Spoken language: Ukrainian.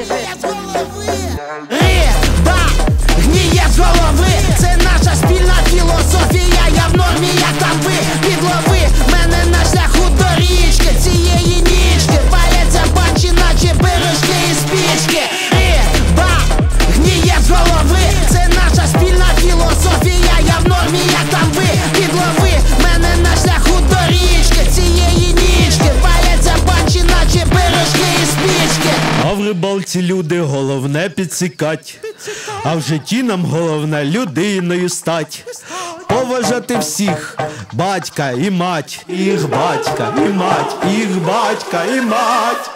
Риба гніє з голови, це наша спільна філософія. Я в нормі, як там ви, підлови мене на шляху до річки. Цієї нічки паляться панчі, наче пирожки і спічки. Риба гніє з голови, це наша спільна філософія. Я в нормі, як там ви, підлови мене на шляху до річки. Цієї нічки паляться панчі, наче пирожки і спічки. А в рибалці, люди, головне підсікать, а в житті нам головне людиною стать. Поважати всіх, батька і мать, їх батька і мать, їх батька і мать.